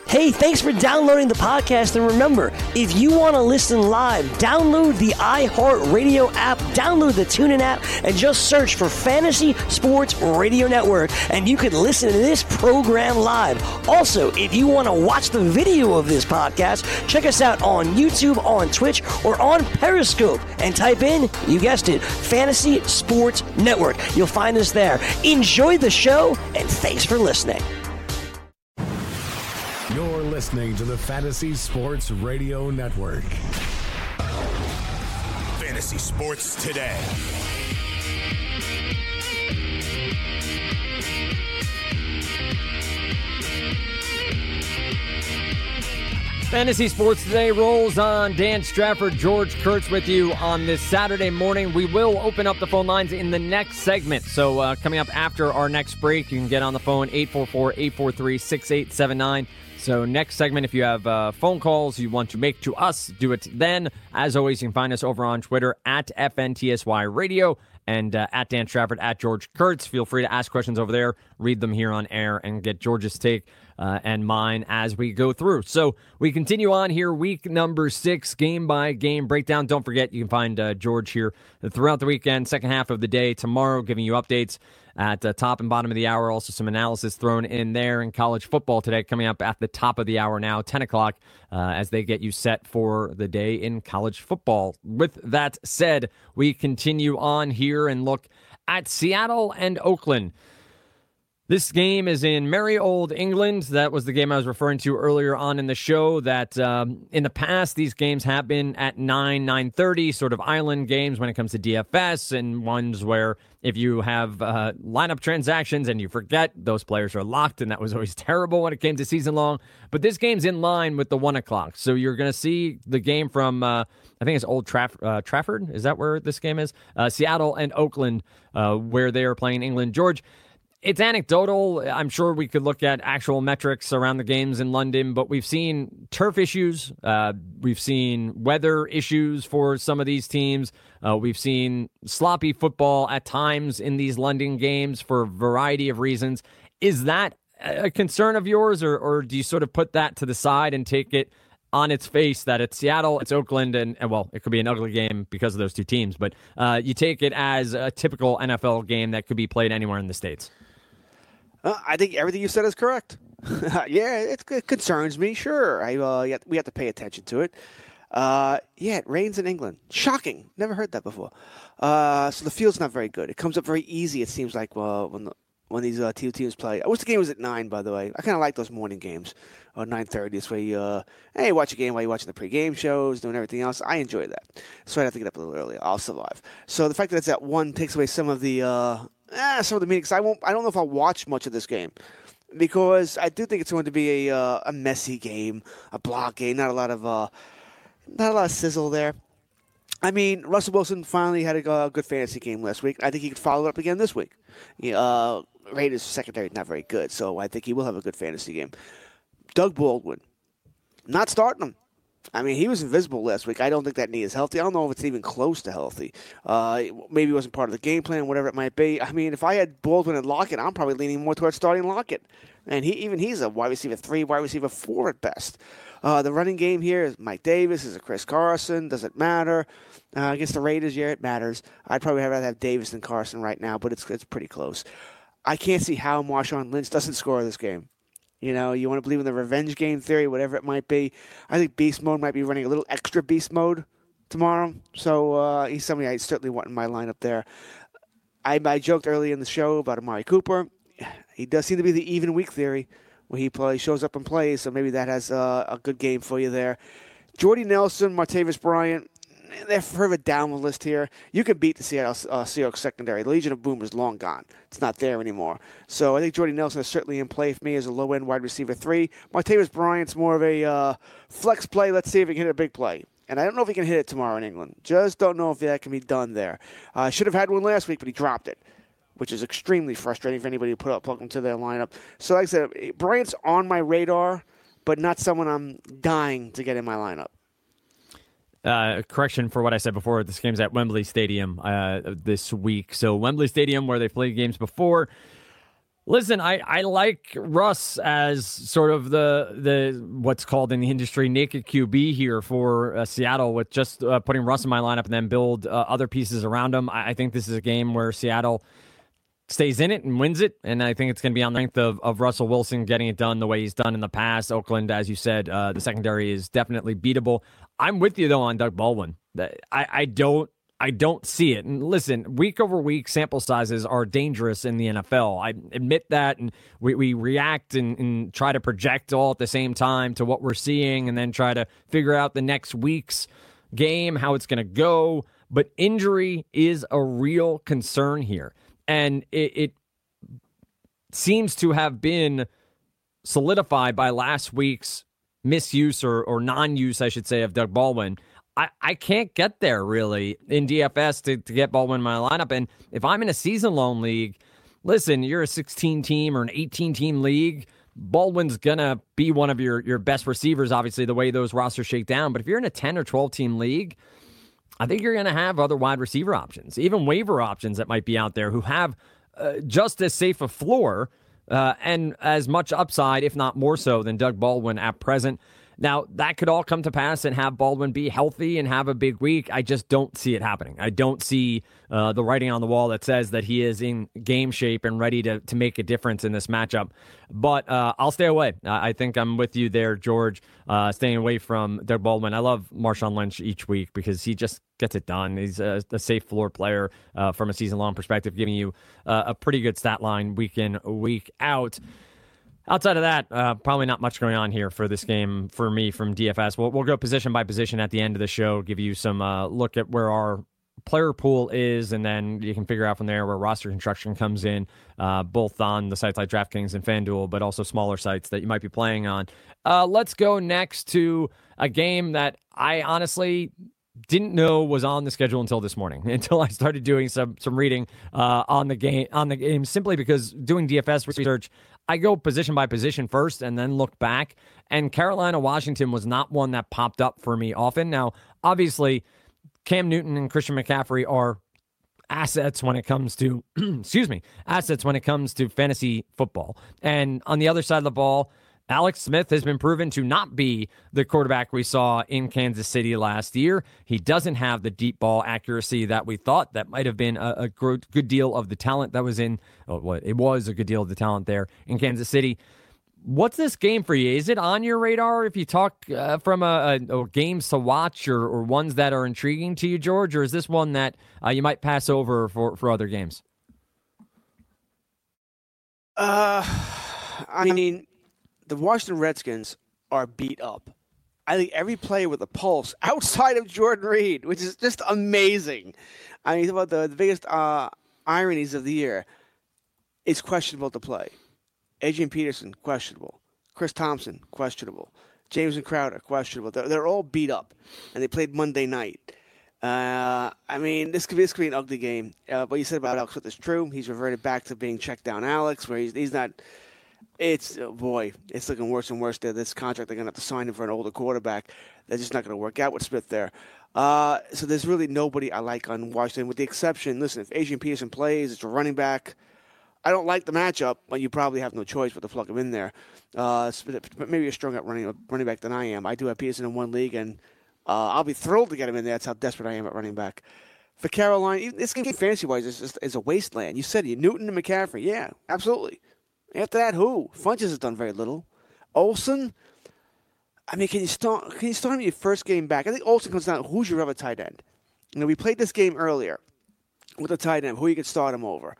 Hey, thanks for downloading the podcast. And remember, if you want to listen live, download the iHeartRadio app, download the TuneIn app, and just search for Fantasy Sports Radio Network, and you can listen to this program live. Also, if you want to watch the video of this podcast, check us out on YouTube, on Twitch, or on Periscope, and type in, you guessed it, Fantasy Sports Network. You'll find us there. Enjoy the show, and thanks for listening. You're listening to the Fantasy Sports Radio Network. Fantasy Sports Today. Fantasy Sports Today rolls on. Dan Strafford, George Kurtz with you on this Saturday morning. We will open up the phone lines in the next segment. So coming up after our next break, you can get on the phone, 844-843-6879. So next segment, if you have phone calls you want to make to us, do it then. As always, you can find us over on Twitter at FNTSY Radio and at Dan Strafford, at George Kurtz. Feel free to ask questions over there, read them here on air, and get George's take and mine as we go through. So we continue on here, week number 6, game-by-game breakdown. Don't forget, you can find George here throughout the weekend, second half of the day, tomorrow, giving you updates at the top and bottom of the hour. Also some analysis thrown in there in college football today, coming up at the top of the hour now, 10 o'clock, as they get you set for the day in college football. With that said, we continue on here and look at Seattle and Oakland. This game is in merry old England. That was the game I was referring to earlier on in the show, that in the past, these games have been at 9:30, sort of island games when it comes to DFS, and ones where if you have lineup transactions and you forget, those players are locked, and that was always terrible when it came to season long. But this game's in line with the 1 o'clock. So you're going to see the game from, I think it's Old Trafford. Is that where this game is? Seattle and Oakland, where they are playing England. George, it's anecdotal. I'm sure we could look at actual metrics around the games in London, but we've seen turf issues. We've seen weather issues for some of these teams. We've seen sloppy football at times in these London games for a variety of reasons. Is that a concern of yours, or do you sort of put that to the side and take it on its face that it's Seattle, it's Oakland, and well, it could be an ugly game because of those two teams, but you take it as a typical NFL game that could be played anywhere in the States? I think everything you said is correct. Yeah, it concerns me, sure. We have to pay attention to it. It rains in England. Shocking. Never heard that before. So the field's not very good. It comes up very easy, it seems like, when these two teams play. I wish the game was at 9, by the way. I kind of like those morning games, or 9:30. This way, hey, watch a game while you're watching the pregame shows, doing everything else. I enjoy that. So I have to get up a little early. I'll survive. So the fact that it's at 1 takes away some of the meetings. I don't know if I'll watch much of this game, because I do think it's going to be a messy game, a block game, not a lot of sizzle there. I mean, Russell Wilson finally had a good fantasy game last week. I think he could follow it up again this week. Raiders secondary is not very good, so I think he will have a good fantasy game. Doug Baldwin, not starting him. I mean, he was invisible last week. I don't think that knee is healthy. I don't know if it's even close to healthy. Maybe it wasn't part of the game plan, whatever it might be. I mean, if I had Baldwin and Lockett, I'm probably leaning more towards starting Lockett. And he's a wide receiver 3, wide receiver 4 at best. The running game here is Mike Davis, is it Chris Carson? Does it matter? Against the Raiders, yeah, it matters. I'd probably rather have Davis than Carson right now, but it's pretty close. I can't see how Marshawn Lynch doesn't score this game. You want to believe in the revenge game theory, whatever it might be. I think Beast Mode might be running a little extra Beast Mode tomorrow. So he's somebody I certainly want in my lineup there. I joked early in the show about Amari Cooper. He does seem to be the even week theory where he shows up and plays, so maybe that has a good game for you there. Jordy Nelson, Martavis Bryant, they're further down the list here. You could beat the Seattle Seahawks secondary. The Legion of Boom is long gone. It's not there anymore. So I think Jordy Nelson is certainly in play for me as a low-end wide receiver 3. Martavis Bryant's more of a flex play. Let's see if he can hit a big play. And I don't know if he can hit it tomorrow in England. Just don't know if that can be done there. Should have had one last week, but he dropped it, which is extremely frustrating for anybody who plugged into their lineup. So like I said, Bryant's on my radar, but not someone I'm dying to get in my lineup. Correction for what I said before. This game's at Wembley Stadium this week. So Wembley Stadium, where they played games before. Listen, I like Russ as sort of the what's called in the industry naked QB here for Seattle, with just putting Russ in my lineup and then build other pieces around him. I think this is a game where Seattle stays in it and wins it, and I think it's going to be on the strength of Russell Wilson getting it done the way he's done in the past. Oakland, as you said, the secondary is definitely beatable. I'm with you, though, on Doug Baldwin. I don't see it. And listen, week over week, sample sizes are dangerous in the NFL. I admit that, and we react and try to project all at the same time to what we're seeing and then try to figure out the next week's game, how it's going to go. But injury is a real concern here. And it seems to have been solidified by last week's misuse or non-use, I should say, of Doug Baldwin. I can't get there, really, in DFS to get Baldwin in my lineup. And if I'm in a season-long league, listen, you're a 16-team or an 18-team league, Baldwin's going to be one of your best receivers, obviously, the way those rosters shake down. But if you're in a 10 or 12-team league, I think you're going to have other wide receiver options, even waiver options that might be out there who have just as safe a floor and as much upside, if not more so, than Doug Baldwin at present. Now, that could all come to pass and have Baldwin be healthy and have a big week. I just don't see it happening. I don't see the writing on the wall that says that he is in game shape and ready to make a difference in this matchup. But I'll stay away. I think I'm with you there, George, staying away from Doug Baldwin. I love Marshawn Lynch each week because he just gets it done. He's a safe floor player from a season-long perspective, giving you a pretty good stat line week in, week out. Outside of that, probably not much going on here for this game for me from DFS. We'll go position by position at the end of the show, give you some look at where our player pool is, and then you can figure out from there where roster construction comes in, both on the sites like DraftKings and FanDuel, but also smaller sites that you might be playing on. Let's go next to a game that I honestly didn't know was on the schedule until this morning, until I started doing some reading on the game, simply because doing DFS research, I go position by position first and then look back. And Carolina-Washington was not one that popped up for me often. Now, obviously, Cam Newton and Christian McCaffrey are assets when it comes to, assets when it comes to fantasy football. And on the other side of the ball, Alex Smith has been proven to not be the quarterback we saw in Kansas City last year. He doesn't have the deep ball accuracy that we thought. That might have been a good deal of the talent that was in, it was a good deal of the talent there in Kansas City. What's this game for you? Is it on your radar if you talk from a games to watch or ones that are intriguing to you, George? Or is this one that you might pass over for other games? I mean, the Washington Redskins are beat up. I think every player with a pulse outside of Jordan Reed, which is just amazing. I mean, about the biggest ironies of the year, is questionable to play. Adrian Peterson, questionable. Chris Thompson, questionable. Jameson Crowder, questionable. They're all beat up, and they played Monday night. I mean, this could be an ugly game. What you said about Alex Smith is true. He's reverted back to being checked down Alex, where he's not. It's looking worse and worse. This contract, they're going to have to sign him for an older quarterback. They're just not going to work out with Smith there. So there's really nobody I like on Washington, with the exception, listen, if Adrian Peterson plays, it's a running back. I don't like the matchup, but you probably have no choice but to plug him in there. Maybe a stronger running back than I am. I do have Peterson in one league, and I'll be thrilled to get him in there. That's how desperate I am at running back. For Carolina, this game fantasy-wise is a wasteland. You said it, Newton and McCaffrey. Yeah, absolutely. After that, who? Funches has done very little. Olsen, I mean, can you start him your first game back? I think Olsen comes down, who's your other tight end? You know, we played this game earlier with a tight end, who you could start him over.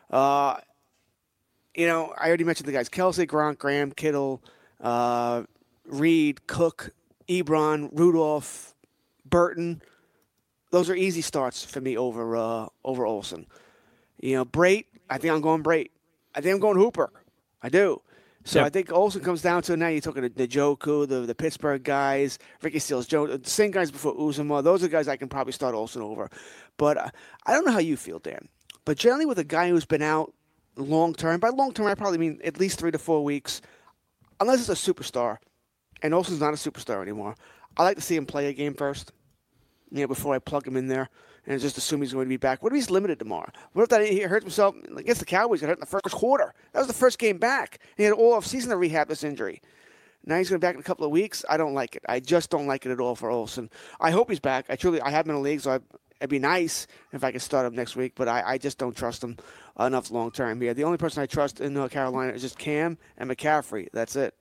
You know, I already mentioned the guys, Kelsey, Gronk, Graham, Kittle, Reed, Cook, Ebron, Rudolph, Burton. Those are easy starts for me over Olsen. You know, Brate, I think I'm going Brate. I think I'm going Hooper. I do. So yep. I think Olsen comes down to now you're talking the Njoku, the Pittsburgh guys, Ricky Seals-Jones, the same guys before Uzomah. Those are guys I can probably start Olsen over. But I don't know how you feel, Dan. But generally with a guy who's been out long-term, by long-term I probably mean at least 3 to 4 weeks, unless it's a superstar, and Olsen's not a superstar anymore, I like to see him play a game first. before I plug him in there and just assume he's going to be back. What if he's limited tomorrow? What if that he hurts himself against the Cowboys? Got hurt in the first quarter. That was the first game back. He had all off season to rehab this injury. Now he's going to be back in a couple of weeks. I don't like it. I just don't like it at all for Olsen. I hope he's back. I have him in the league, so it'd be nice if I could start him next week, but I just don't trust him enough long term here. The only person I trust in Carolina is just Cam and McCaffrey. That's it.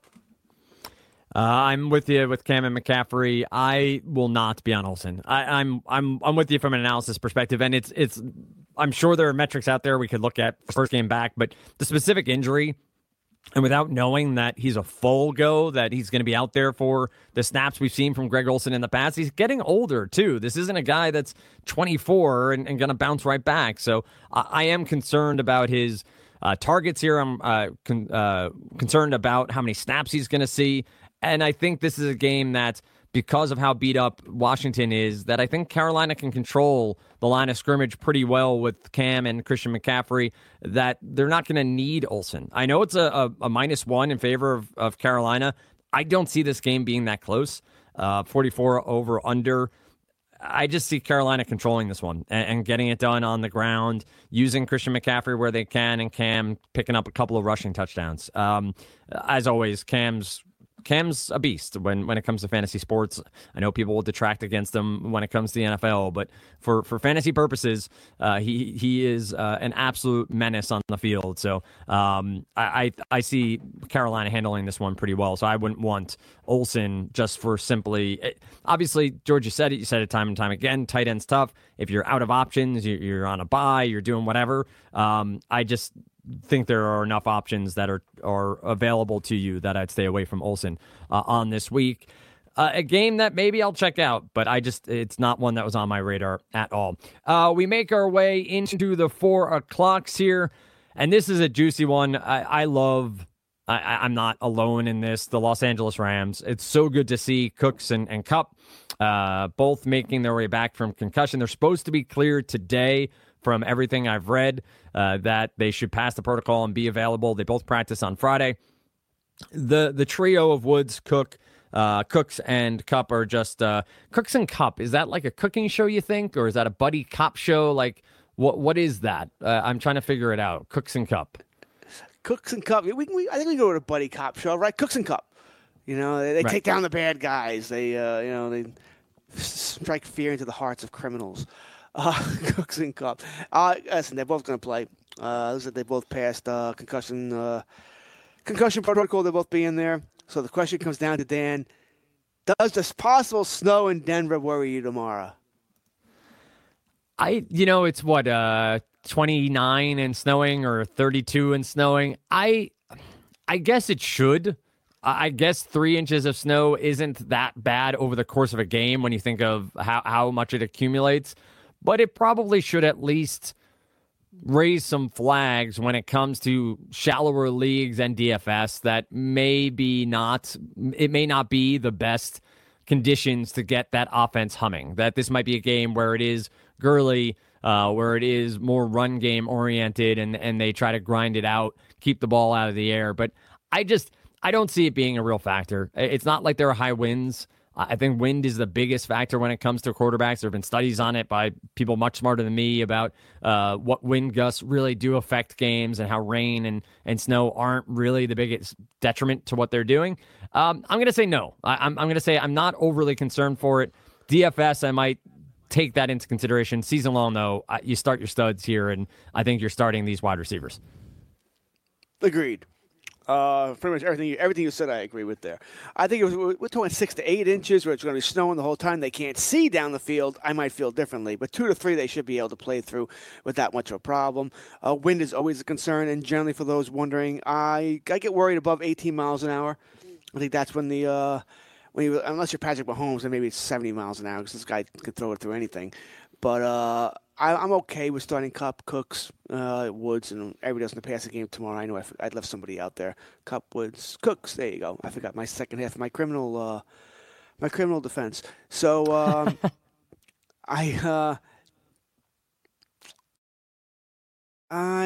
I'm with you with Cam and McCaffrey. I will not be on Olsen. I'm with you from an analysis perspective, and it's. I'm sure there are metrics out there we could look at first game back, but the specific injury, and without knowing that he's a full go, that he's going to be out there for the snaps we've seen from Greg Olsen in the past, he's getting older too. This isn't a guy that's 24 and going to bounce right back. So I am concerned about his targets here. I'm concerned about how many snaps he's going to see. And I think this is a game that, because of how beat up Washington is, that I think Carolina can control the line of scrimmage pretty well with Cam and Christian McCaffrey, that they're not going to need Olsen. I know it's a -1 in favor of Carolina. I don't see this game being that close. 44 over under. I just see Carolina controlling this one and getting it done on the ground, using Christian McCaffrey where they can, and Cam picking up a couple of rushing touchdowns. As always, Cam's a beast when it comes to fantasy sports. I know people will detract against him when it comes to the NFL, but for fantasy purposes, he is an absolute menace on the field. So I see Carolina handling this one pretty well. So I wouldn't want Olsen just for simply. Obviously, George, you said it time and time again. Tight end's tough. If you're out of options, you're on a bye, you're doing whatever. I just think there are enough options that are available to you that I'd stay away from Olsen on this week. A game that maybe I'll check out, but it's not one that was on my radar at all. We make our way into the 4 o'clocks here, and this is a juicy one. I'm not alone in this. The Los Angeles Rams. It's so good to see Cooks and Kupp both making their way back from concussion. They're supposed to be cleared today. From everything I've read, that they should pass the protocol and be available. They both practice on Friday. The trio of Woods, Cooks, and Kupp are just Cooks and Kupp. Is that like a cooking show, you think, or is that a buddy cop show? Like, what is that? I'm trying to figure it out. Cooks and Kupp. Cooks and Kupp. I think we go to a buddy cop show, right? Cooks and Kupp. They take down the bad guys. They strike fear into the hearts of criminals. Cooks and Kupp. Listen, they're both going to play. Looks like they both passed concussion protocol. They'll both be in there. So the question comes down to Dan: does this possible snow in Denver worry you tomorrow? It's what 29 and snowing or 32 and snowing. I guess it should. I guess 3 inches of snow isn't that bad over the course of a game when you think of how much it accumulates. But it probably should at least raise some flags when it comes to shallower leagues and DFS that it may not be the best conditions to get that offense humming. That this might be a game where it is Gurley, where it is more run game oriented and they try to grind it out, keep the ball out of the air. But I don't see it being a real factor. It's not like there are high winds. I think wind is the biggest factor when it comes to quarterbacks. There have been studies on it by people much smarter than me about what wind gusts really do affect games and how rain and snow aren't really the biggest detriment to what they're doing. I'm going to say no. I'm going to say I'm not overly concerned for it. DFS, I might take that into consideration. Season long, though, you start your studs here, and I think you're starting these wide receivers. Agreed. Pretty much everything you said, I agree with there. I think we're talking 6 to 8 inches, where it's going to be snowing the whole time. They can't see down the field. I might feel differently, but 2 to 3 they should be able to play through with that much of a problem. Wind is always a concern, and generally for those wondering, I get worried above 18 miles an hour. I think that's when unless you're Patrick Mahomes, then maybe it's 70 miles an hour because this guy can throw it through anything. But I'm okay with starting Kupp, Cooks, Woods, and everybody else in the passing game tomorrow. I know I'd left somebody out there. Kupp, Woods, Cooks. There you go. I forgot my second half of my criminal defense. So I'm going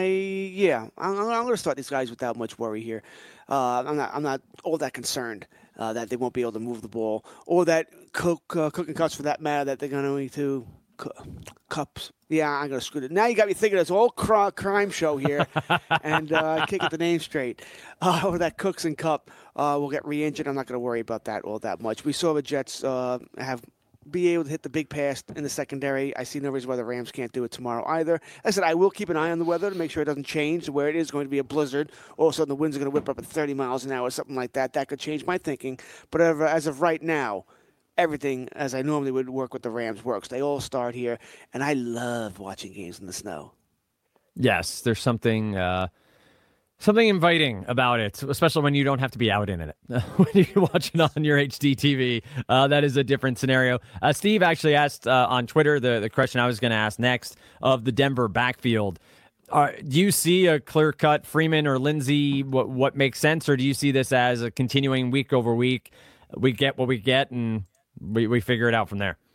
to start these guys without much worry here. I'm not all that concerned that they won't be able to move the ball, or that cooking cuts for that matter that they're going to cups. Yeah, I'm going to screw it. Now you got me thinking it's all crime show here, and I can't get the name straight. Or that Cooks and Cup will get re-injured. I'm not going to worry about that all that much. We saw the Jets be able to hit the big pass in the secondary. I see no reason why the Rams can't do it tomorrow either. Like I said, I will keep an eye on the weather to make sure it doesn't change to where it is going to be a blizzard. All of a sudden, the winds are going to whip up at 30 miles an hour, something like that. That could change my thinking. But as of right now, everything as I normally would work with the Rams works. They all start here, and I love watching games in the snow. Yes, there's something inviting about it, especially when you don't have to be out in it. When you watch it on your HD TV, that is a different scenario. Steve actually asked on Twitter the question I was going to ask next of the Denver backfield. Do you see a clear-cut Freeman or Lindsey, what makes sense, or do you see this as a continuing week over week? We get what we get, and we figure it out from there?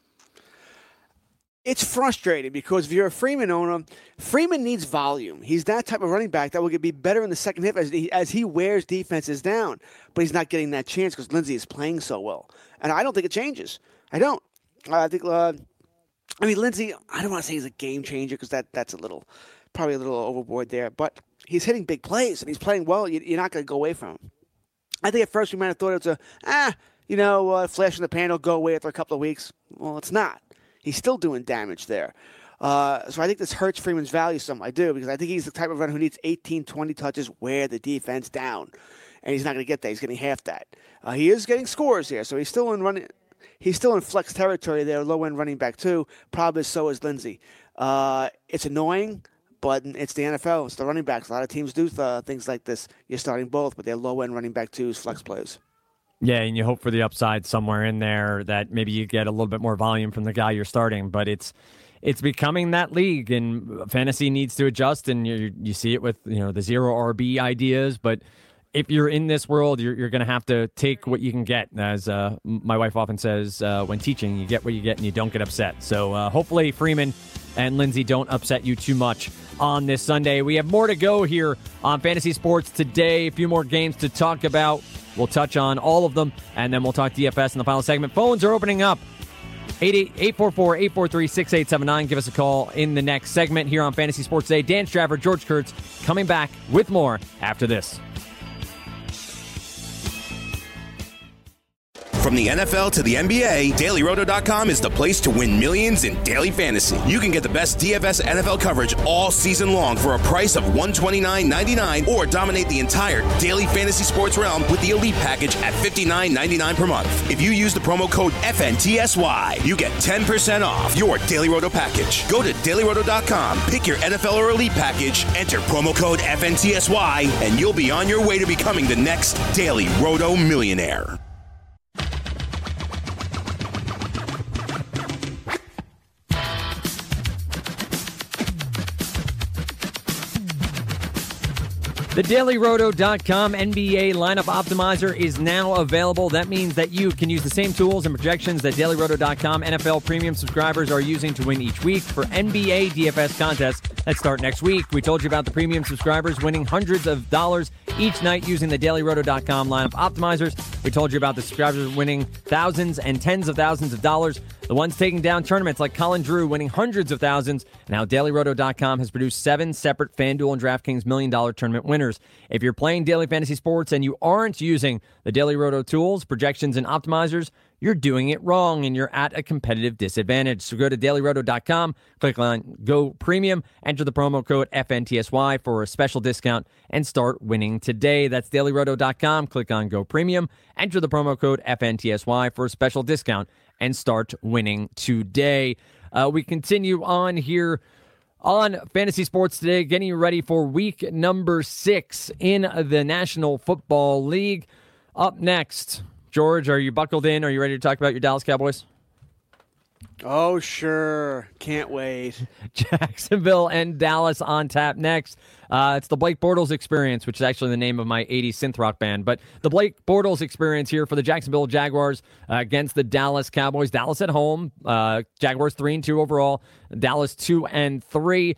It's frustrating because if you're a Freeman owner, Freeman needs volume. He's that type of running back that will be better in the second half as he wears defenses down. But he's not getting that chance because Lindsey is playing so well. And I don't think it changes. I don't. I think, Lindsey, I don't want to say he's a game changer because that's probably a little overboard there. But he's hitting big plays and he's playing well. You're not going to go away from him. I think at first we might have thought it was flash in the pan will go away after a couple of weeks. Well, it's not. He's still doing damage there. So I think this hurts Freeman's value some. I do, because I think he's the type of runner who needs 18, 20 touches, wear the defense down. And he's not going to get that. He's getting half that. He is getting scores here, so he's still in flex territory there, low-end running back too. Probably so is Lindsey. It's annoying, but it's the NFL. It's the running backs. A lot of teams do things like this. You're starting both, but they're low-end running back twos, flex plays. Yeah, and you hope for the upside somewhere in there that maybe you get a little bit more volume from the guy you're starting. But it's becoming that league, and fantasy needs to adjust. And you see it with the zero RB ideas. But if you're in this world, you're going to have to take what you can get. As my wife often says when teaching, you get what you get, and you don't get upset. So hopefully Freeman and Lindsey don't upset you too much on this Sunday. We have more to go here on Fantasy Sports today. A few more games to talk about. We'll touch on all of them, and then we'll talk DFS in the final segment. Phones are opening up. 844-843-6879. Give us a call in the next segment here on Fantasy Sports Today. Dan Strafford, George Kurtz coming back with more after this. From the NFL to the NBA, DailyRoto.com is the place to win millions in daily fantasy. You can get the best DFS NFL coverage all season long for a price of $129.99 or dominate the entire daily fantasy sports realm with the Elite Package at $59.99 per month. If you use the promo code FNTSY, you get 10% off your Daily Roto package. Go to DailyRoto.com, pick your NFL or Elite Package, enter promo code FNTSY, and you'll be on your way to becoming the next Daily Roto millionaire. The DailyRoto.com NBA lineup optimizer is now available. That means that you can use the same tools and projections that DailyRoto.com NFL premium subscribers are using to win each week for NBA DFS contests that start next week. We told you about the premium subscribers winning hundreds of dollars each night using the DailyRoto.com lineup optimizers. We told you about the subscribers winning thousands and tens of thousands of dollars. The ones taking down tournaments like Colin Drew winning hundreds of thousands. Now DailyRoto.com has produced 7 separate FanDuel and DraftKings $1 Million Tournament winners. If you're playing daily fantasy sports and you aren't using the Daily Roto tools, projections, and optimizers, you're doing it wrong and you're at a competitive disadvantage. So go to dailyroto.com, click on Go Premium, enter the promo code FNTSY for a special discount, and start winning today. That's dailyroto.com, click on Go Premium, enter the promo code FNTSY for a special discount, and start winning today. We continue on here on Fantasy Sports Today, getting you ready for week number 6 in the National Football League. Up next, George, are you buckled in? Are you ready to talk about your Dallas Cowboys? Oh, sure. Can't wait. Jacksonville and Dallas on tap next. It's the Blake Bortles Experience, which is actually the name of my 80s synth rock band. But the Blake Bortles Experience here for the Jacksonville Jaguars against the Dallas Cowboys. Dallas at home. Jaguars 3-2 overall. Dallas 2-3.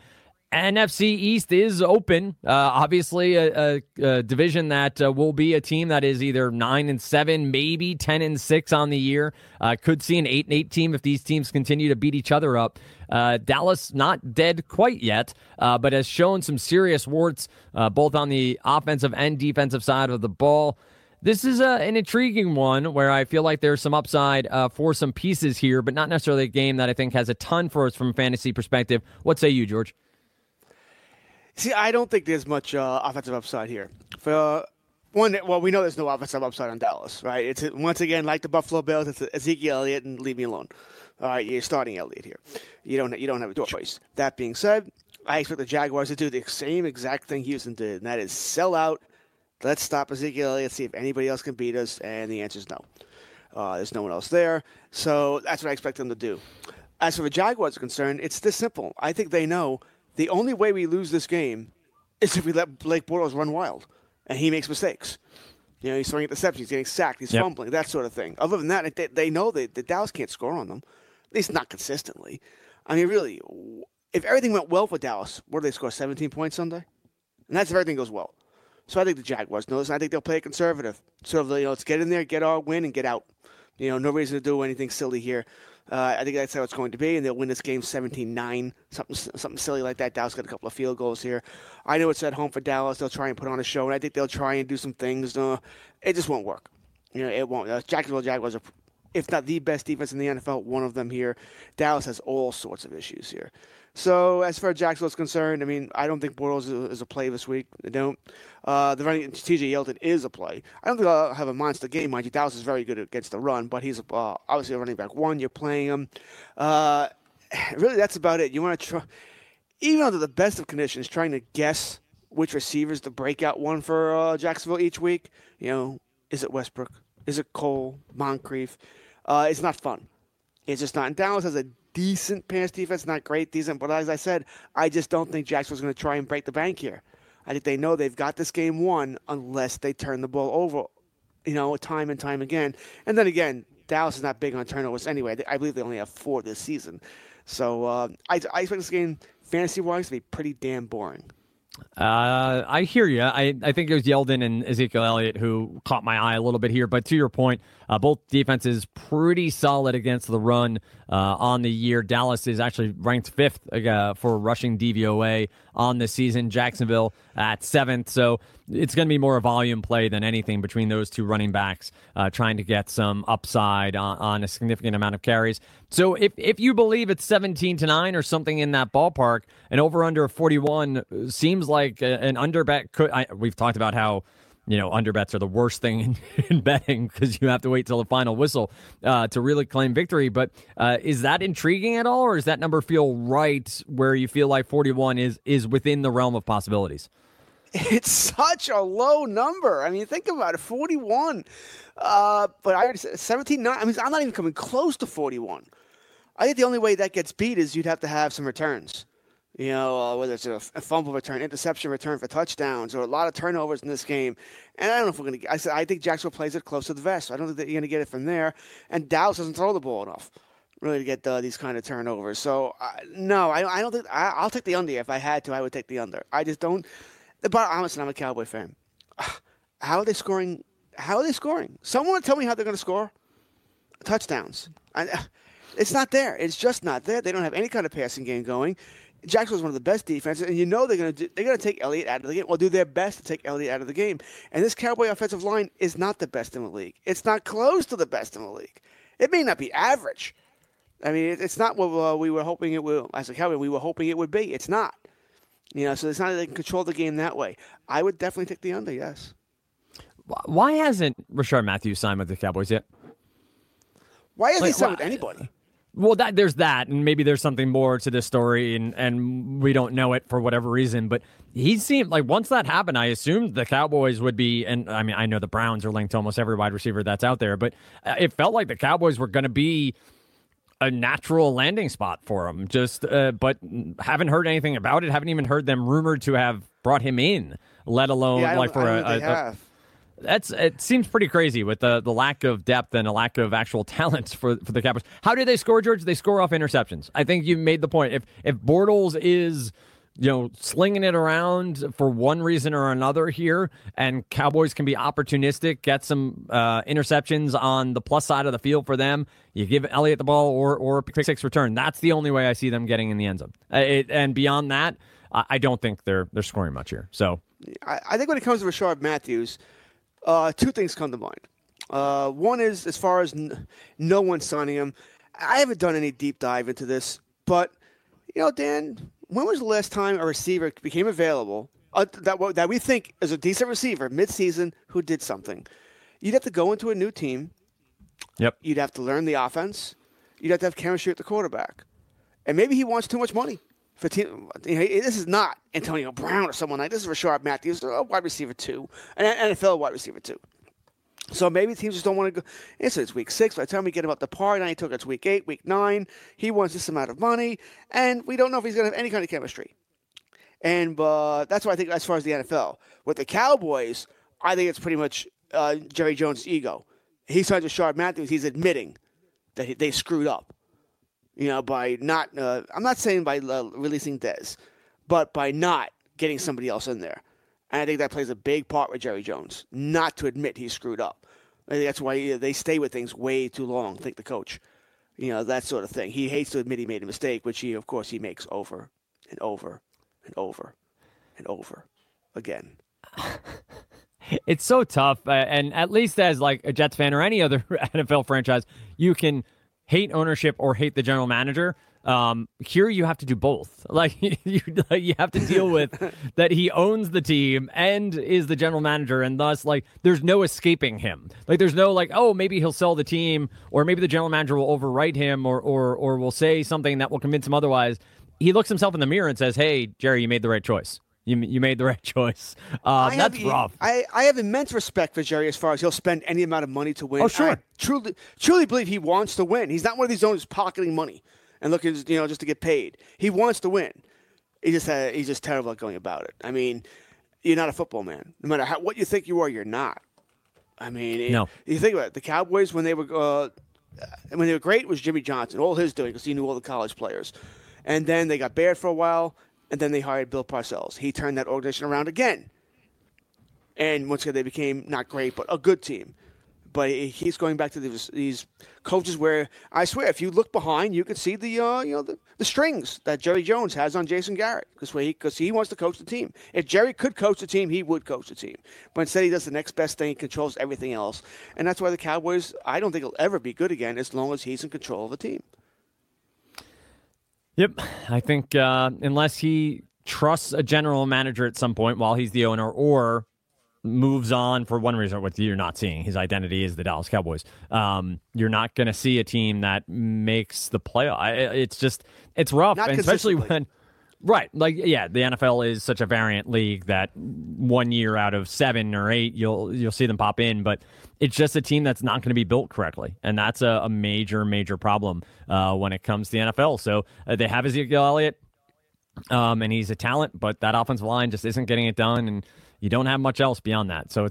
NFC East is open. Obviously, a division that will be a team that is either 9-7, maybe 10-6 on the year. Could see an 8-8 team if these teams continue to beat each other up. Dallas not dead quite yet, but has shown some serious warts both on the offensive and defensive side of the ball. This is an intriguing one where I feel like there's some upside for some pieces here, but not necessarily a game that I think has a ton for us from a fantasy perspective. What say you, George? See, I don't think there's much offensive upside here. For one, well, we know there's no offensive upside on Dallas, right? It's once again like the Buffalo Bills. It's Ezekiel Elliott, and leave me alone. All right, you're starting Elliott here. You don't have a choice. That being said, I expect the Jaguars to do the same exact thing Houston did, and that is sell out. Let's stop Ezekiel Elliott, see if anybody else can beat us, and the answer is no. There's no one else there, so that's what I expect them to do. As for the Jaguars are concerned, it's this simple. I think they know the only way we lose this game is if we let Blake Bortles run wild, and he makes mistakes. You know, he's throwing interceptions, he's getting sacked, he's fumbling, that sort of thing. Other than that, they know that Dallas can't score on them, at least not consistently. I mean, really, if everything went well for Dallas, what do they score, 17 points Sunday? And that's if everything goes well. So I think the Jaguars know this, and I think they'll play it conservative. So, let's get in there, get our win, and get out. No reason to do anything silly here. I think that's how it's going to be, and they'll win this game 17-9, something silly like that. Dallas got a couple of field goals here. I know it's at home for Dallas. They'll try and put on a show, and I think they'll try and do some things. It just won't work. It won't. Jacksonville Jaguars are, if not the best defense in the NFL, one of them here. Dallas has all sorts of issues here. So as far as Jacksonville's concerned, I mean, I don't think Bortles is a play this week. I don't. The running T.J. Yeldon is a play. I don't think I'll have a monster game, mind you. Dallas is very good against the run, but he's obviously a running back one. You're playing him. Really, that's about it. You want to try, even under the best of conditions, trying to guess which receiver's the breakout one for Jacksonville each week. Is it Westbrook? Is it Cole? Moncrief? It's not fun. It's just not. And Dallas has a decent pass defense, not great, decent. But as I said, I just don't think Jacksonville's going to try and break the bank here. I think they know they've got this game won unless they turn the ball over, time and time again. And then again, Dallas is not big on turnovers anyway. I believe they only have 4 this season. So I expect this game, fantasy-wise, to be pretty damn boring. I hear you. I think it was Yeldon and Ezekiel Elliott who caught my eye a little bit here. But to your point, both defenses pretty solid against the run on the year. Dallas is actually ranked 5th for rushing DVOA on the season. Jacksonville at 7th. So it's going to be more a volume play than anything between those two running backs trying to get some upside on a significant amount of carries. So if you believe it's 17-9 or something in that ballpark, an over-under 41 seems like an underbet could. We've talked about how underbets are the worst thing in betting because you have to wait till the final whistle to really claim victory. But is that intriguing at all, or does that number feel right where you feel like 41 is within the realm of possibilities? It's such a low number. I mean, think about it, 41. But I already said 17-9. I mean, I'm not even coming close to 41. I think the only way that gets beat is you'd have to have some returns. Whether it's a fumble return, interception return for touchdowns, or a lot of turnovers in this game. And I don't know if we're going to – I think Jacksonville plays it close to the vest. I don't think that you're going to get it from there. And Dallas doesn't throw the ball enough, really, to get these kind of turnovers. So, no, I don't think – I'll take the under. If I had to, I would take the under. I just don't – but honestly, I'm a Cowboy fan. How are they scoring? Someone tell me how they're going to score touchdowns. It's not there. It's just not there. They don't have any kind of passing game going. Jacksonville's one of the best defenses, and they're going to take Elliott out of the game. Well, do their best to take Elliott out of the game. And this Cowboy offensive line is not the best in the league. It's not close to the best in the league. It may not be average. I mean, it's not what we were hoping it will. As a Cowboy, we were hoping it would be. It's not. So it's not that they can control the game that way. I would definitely take the under, yes. Why hasn't Rashard Matthews signed with the Cowboys yet? Why hasn't he signed with anybody? Well, there's that, and maybe there's something more to this story, and we don't know it for whatever reason. But he seemed like once that happened, I assumed the Cowboys would be, and I mean, I know the Browns are linked to almost every wide receiver that's out there, but it felt like the Cowboys were going to be a natural landing spot for him. But haven't heard anything about it. Haven't even heard them rumored to have brought him in, let alone It seems pretty crazy with the lack of depth and a lack of actual talent for the Cowboys. How do they score, George? They score off interceptions. I think you made the point. If Bortles is slinging it around for one reason or another here, and Cowboys can be opportunistic, get some interceptions on the plus side of the field for them. You give Elliott the ball or a pick six return. That's the only way I see them getting in the end zone. And beyond that, I don't think they're scoring much here. So I think when it comes to Rashard Matthews, two things come to mind. One is, as far as no one signing him, I haven't done any deep dive into this, but, Dan, when was the last time a receiver became available that we think is a decent receiver midseason who did something? You'd have to go into a new team. Yep. You'd have to learn the offense. You'd have to have chemistry at the quarterback. And maybe he wants too much money. For team, this is not Antonio Brown or someone like this. Is Rashard Matthews, a wide receiver 2, an NFL wide receiver 2. So maybe teams just don't want to go. It's week 6. By the time we get him up the par, now he took it's week 8, week 9. He wants this amount of money, and we don't know if he's going to have any kind of chemistry. And that's why I think as far as the NFL. With the Cowboys, I think it's pretty much Jerry Jones' ego. He signed Rashard Matthews. He's admitting that they screwed up. By not, I'm not saying by releasing Dez, but by not getting somebody else in there. And I think that plays a big part with Jerry Jones, not to admit he screwed up. I think that's why they stay with things way too long, think the coach. That sort of thing. He hates to admit he made a mistake, which he makes over and over and over and over again. It's so tough. And at least as like a Jets fan or any other NFL franchise, you can hate ownership or hate the general manager. Here you have to do both. Like you have to deal with that he owns the team and is the general manager, and thus there's no escaping him. There's no maybe he'll sell the team, or maybe the general manager will overwrite him, or will say something that will convince him otherwise. He looks himself in the mirror and says, "Hey, Jerry, you made the right choice. You made the right choice." That's rough. I have immense respect for Jerry as far as he'll spend any amount of money to win. Oh, sure. I truly believe he wants to win. He's not one of these owners pocketing money and looking, just to get paid. He wants to win. He's just terrible at going about it. I mean, you're not a football man. No matter what you think you are, you're not. I mean, no. You think about it. The Cowboys, when they were great, was Jimmy Johnson. All his doing, because he knew all the college players. And then they got bad for a while, and then they hired Bill Parcells. He turned that organization around again. And once again, they became not great, but a good team. But he's going back to these coaches where, I swear, if you look behind, you can see the strings that Jerry Jones has on Jason Garrett, because he wants to coach the team. If Jerry could coach the team, he would coach the team. But instead, he does the next best thing, controls everything else, and that's why the Cowboys, I don't think will ever be good again as long as he's in control of the team. Yep, I think unless he trusts a general manager at some point while he's the owner, or moves on for one reason, what you're not seeing, his identity is the Dallas Cowboys. You're not going to see a team that makes the playoff. It's rough, and especially when, right? The NFL is such a variant league that 1 year out of 7 or 8, you'll see them pop in, but it's just a team that's not going to be built correctly, and that's a major problem when it comes to the NFL. So they have Ezekiel Elliott, and he's a talent, but that offensive line just isn't getting it done, and you don't have much else beyond that. So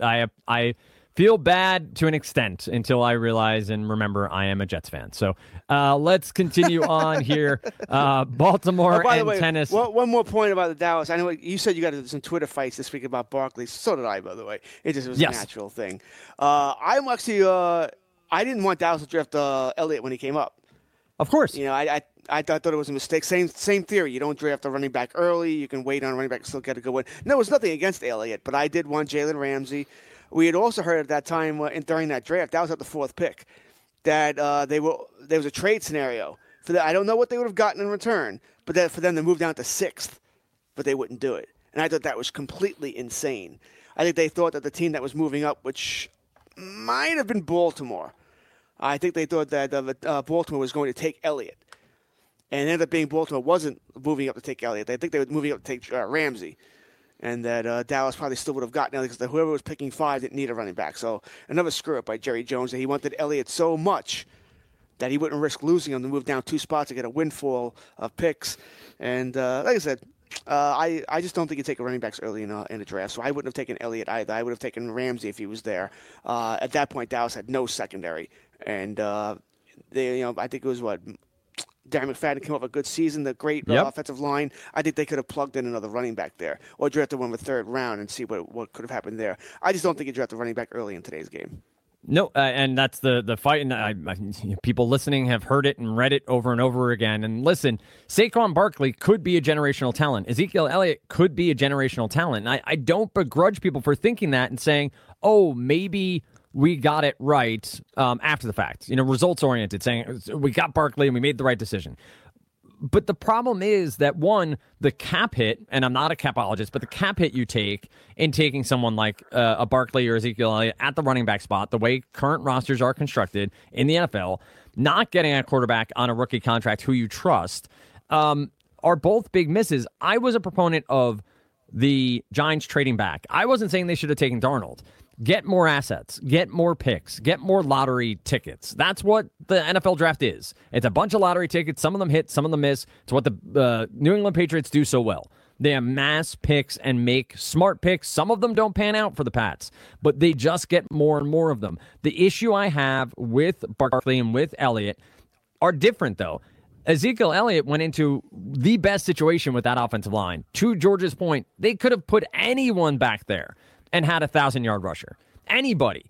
I feel bad to an extent until I realize and remember I am a Jets fan. So let's continue on here. Baltimore by and the way, tennis. One more point about the Dallas. I know you said you got some Twitter fights this week about Barkley. So did I, by the way. It just was a natural thing. I'm actually I didn't want Dallas to draft Elliott when he came up. Of course. I thought it was a mistake. Same theory. You don't draft a running back early. You can wait on a running back and still get a good one. No, it was nothing against Elliott, but I did want Jalen Ramsey. We had also heard at that time during that draft, that was at the 4th pick, that there was a trade scenario. I don't know what they would have gotten in return, but that for them to move down to 6th, but they wouldn't do it. And I thought that was completely insane. I think they thought that the team that was moving up, which might have been Baltimore, I think they thought that Baltimore was going to take Elliott. And it ended up being Baltimore wasn't moving up to take Elliott. I think they were moving up to take Ramsey. And that Dallas probably still would have gotten Elliott because whoever was picking 5 didn't need a running back. So another screw-up by Jerry Jones that he wanted Elliott so much that he wouldn't risk losing him to move down 2 spots to get a windfall of picks. And like I said, I just don't think you take running backs early in the draft. So I wouldn't have taken Elliott either. I would have taken Ramsey if he was there. At that point, Dallas had no secondary. And I think it was Darren McFadden came off a good season, the great offensive line. I think they could have plugged in another running back there or drafted one in the third round and see what could have happened there. I just don't think you drafted a running back early in today's game. No, and that's the fight. And people listening have heard it and read it over and over again. And listen, Saquon Barkley could be a generational talent. Ezekiel Elliott could be a generational talent. And I don't begrudge people for thinking that and saying, oh, maybe we got it right after the fact. Results oriented, saying we got Barkley and we made the right decision. But the problem is that, one, the cap hit, and I'm not a capologist, but the cap hit you take in taking someone like a Barkley or Ezekiel Elliott at the running back spot, the way current rosters are constructed in the NFL, not getting a quarterback on a rookie contract who you trust, are both big misses. I was a proponent of the Giants trading back. I wasn't saying they should have taken Darnold. Get more assets, get more picks, get more lottery tickets. That's what the NFL draft is. It's a bunch of lottery tickets. Some of them hit, some of them miss. It's what the New England Patriots do so well. They amass picks and make smart picks. Some of them don't pan out for the Pats, but they just get more and more of them. The issue I have with Barkley and with Elliott are different, though. Ezekiel Elliott went into the best situation with that offensive line. To George's point, they could have put anyone back there and had a 1,000-yard rusher. Anybody,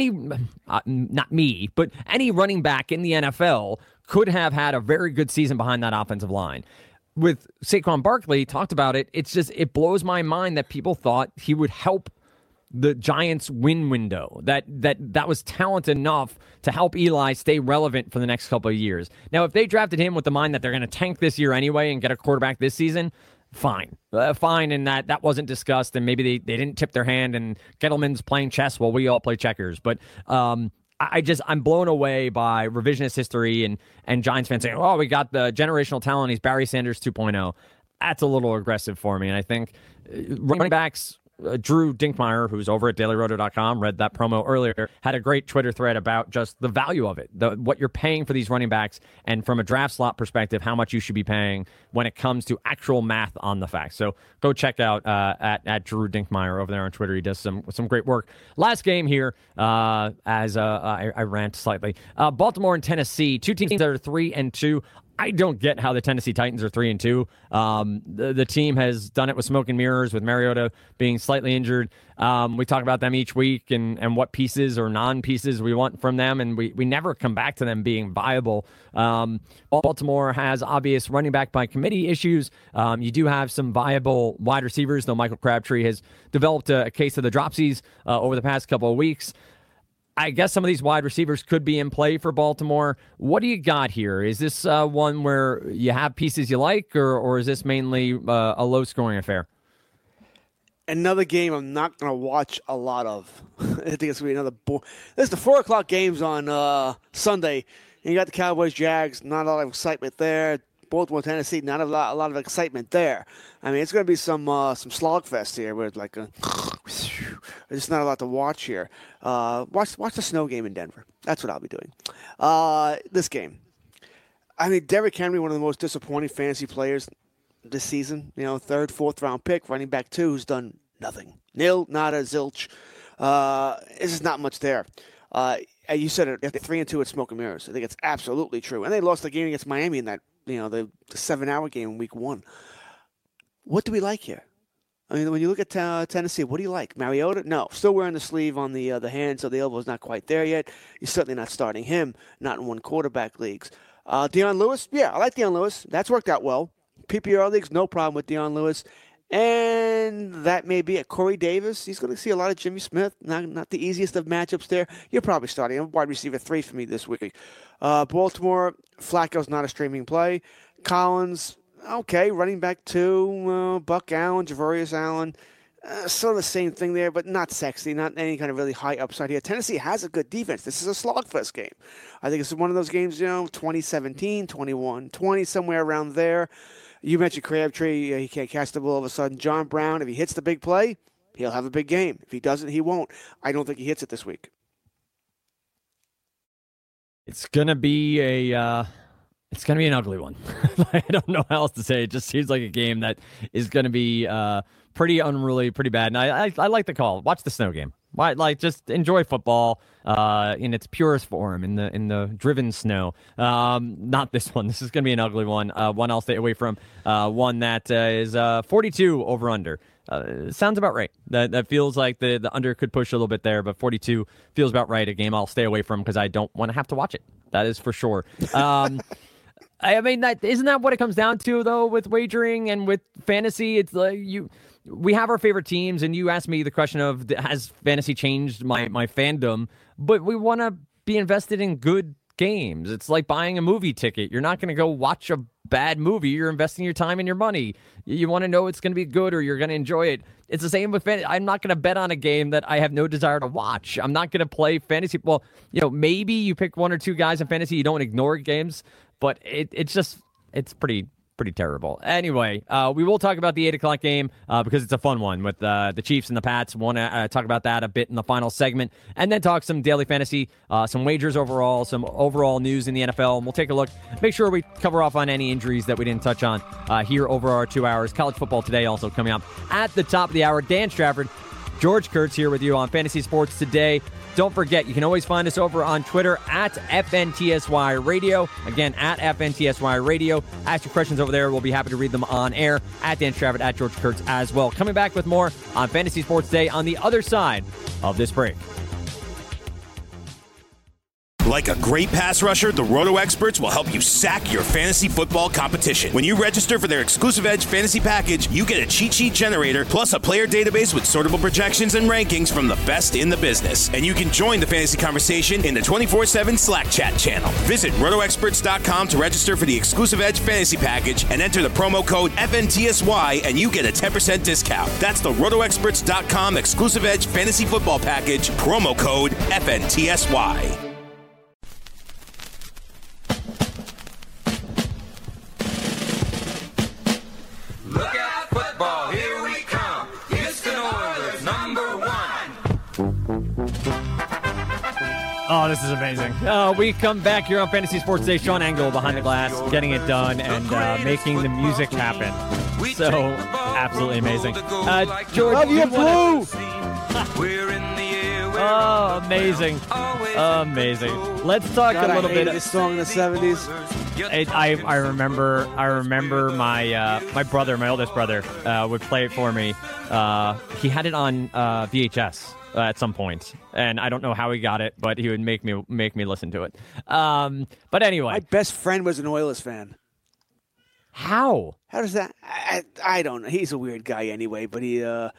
not me, but any running back in the NFL could have had a very good season behind that offensive line. With Saquon Barkley, talked about it, it blows my mind that people thought he would help the Giants' win window, that was talent enough to help Eli stay relevant for the next couple of years. Now, if they drafted him with the mind that they're going to tank this year anyway and get a quarterback this season, fine, and that wasn't discussed, and maybe they didn't tip their hand, and Gettleman's playing chess while we all play checkers. But I'm blown away by revisionist history and Giants fans saying, oh, we got the generational talent, he's Barry Sanders 2.0. That's a little aggressive for me, and I think running backs, Drew Dinkmeyer, who's over at dailyroto.com, read that promo earlier, had a great Twitter thread about just the value of it, what you're paying for these running backs, and from a draft slot perspective, how much you should be paying when it comes to actual math on the facts. So go check out at Drew Dinkmeyer over there on Twitter. He does some great work. Last game here, as I rant slightly. Baltimore and Tennessee, two teams that are 3-2. I don't get how the Tennessee Titans are 3-2. The team has done it with smoke and mirrors, with Mariota being slightly injured. We talk about them each week and what pieces or non-pieces we want from them, and we never come back to them being viable. Baltimore has obvious running back by committee issues. You do have some viable wide receivers, though Michael Crabtree has developed a case of the dropsies over the past couple of weeks. I guess some of these wide receivers could be in play for Baltimore. What do you got here? Is this one where you have pieces you like, or is this mainly a low-scoring affair? Another game I'm not going to watch a lot of. I think it's going to be another This is the 4 o'clock games on Sunday. And you got the Cowboys-Jags, not a lot of excitement there. Baltimore, Tennessee, not a lot of excitement there. I mean, it's going to be some slogfest here with there's not a lot to watch here. Watch the snow game in Denver. That's what I'll be doing. This game. I mean, Derrick Henry, one of the most disappointing fantasy players this season. 3rd, 4th round pick, running back 2, who's done nothing. Nil, nada, zilch. This is not much there. You said it, 3-2 at smoke and mirrors. I think it's absolutely true. And they lost the game against Miami in that, the 7-hour game in week 1. What do we like here? I mean, when you look at Tennessee, what do you like? Mariota? No. Still wearing the sleeve on the hand, so the elbow's not quite there yet. You're certainly not starting him, not in one quarterback leagues. Deion Lewis? Yeah, I like Deion Lewis. That's worked out well. PPR leagues, no problem with Deion Lewis. And that may be it. Corey Davis, he's going to see a lot of Jimmy Smith. Not the easiest of matchups there. You're probably starting him. Wide receiver 3 for me this week. Baltimore, Flacco's not a streaming play. Collins, okay. Running back 2, Buck Allen, Javorius Allen. Sort of the same thing there, but not sexy. Not any kind of really high upside here. Tennessee has a good defense. This is a slogfest game. I think it's one of those games, 2017, 21-20, somewhere around there. You mentioned Crabtree. He can't catch the ball all of a sudden. John Brown, if he hits the big play, he'll have a big game. If he doesn't, he won't. I don't think he hits it this week. It's going to be a It's going to be an ugly one. I don't know how else to say. It just seems like a game that is going to be pretty unruly, pretty bad. And I like the call. Watch the snow game. Just enjoy football in its purest form, in the driven snow. Not this one. This is going to be an ugly one. One I'll stay away from. One that is 42 over under. Sounds about right. That feels like the under could push a little bit there, but 42 feels about right. A game I'll stay away from because I don't want to have to watch it. That is for sure. I mean, isn't that what it comes down to, though, with wagering and with fantasy? It's like we have our favorite teams, and you asked me the question of, has fantasy changed my fandom? But we want to be invested in good games. It's like buying a movie ticket. You're not going to go watch a bad movie. You're investing your time and your money. You want to know it's going to be good or you're going to enjoy it. It's the same with fantasy. I'm not going to bet on a game that I have no desire to watch. I'm not going to play fantasy. Well, maybe you pick one or two guys in fantasy. You don't ignore games. But it's pretty terrible. Anyway, we will talk about the 8 o'clock game because it's a fun one with the Chiefs and the Pats. Want to talk about that a bit in the final segment, and then talk some daily fantasy, some wagers overall, some overall news in the NFL. And we'll take a look. Make sure we cover off on any injuries that we didn't touch on here over our 2 hours. College football today also coming up at the top of the hour. Dan Strafford, George Kurtz here with you on Fantasy Sports Today. Don't forget, you can always find us over on Twitter at FNTSY Radio. Again, at FNTSY Radio. Ask your questions over there. We'll be happy to read them on air. At Dan Strafford, at George Kurtz as well. Coming back with more on Fantasy Sports Day on the other side of this break. Like a great pass rusher, the Roto Experts will help you sack your fantasy football competition. When you register for their exclusive Edge fantasy package, you get a cheat sheet generator plus a player database with sortable projections and rankings from the best in the business. And you can join the fantasy conversation in the 24/7 Slack chat channel. Visit RotoExperts.com to register for the exclusive Edge fantasy package and enter the promo code FNTSY and you get a 10% discount. That's the RotoExperts.com exclusive Edge fantasy football package, promo code FNTSY. Oh, this is amazing. We come back here on Fantasy Sports Day. Sean Engel behind the glass, getting it done and making the music happen. So, absolutely amazing. George, love you, Blue! Oh, amazing. Amazing. Let's talk a little bit. This song in the 70s. I remember my brother, my oldest brother, would play it for me. He had it on VHS. At some point, and I don't know how he got it, but he would make me listen to it. But anyway, my best friend was an Oilers fan. How does that? I don't know. He's a weird guy anyway, but he was